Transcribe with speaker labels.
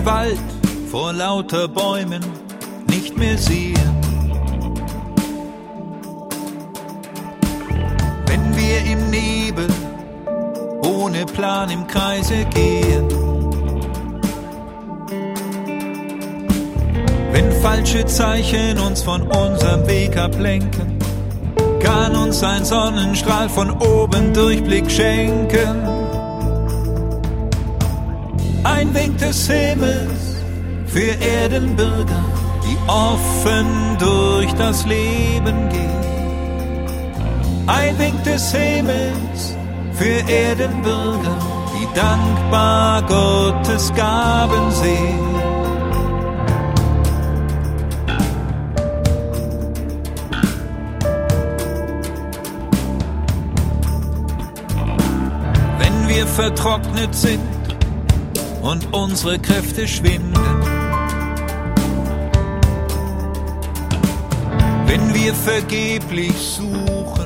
Speaker 1: Wald vor lauter Bäumen nicht mehr sehen. Wenn wir im Nebel ohne Plan im Kreise gehen. Wenn falsche Zeichen uns von unserem Weg ablenken, kann uns ein Sonnenstrahl von oben Durchblick schenken. Ein Wink des Himmels für Erdenbürger, die offen durch das Leben gehen. Ein Wink des Himmels für Erdenbürger, die dankbar Gottes Gaben sehen. Wenn wir vertrocknet sind und unsere Kräfte schwinden, wenn wir vergeblich suchen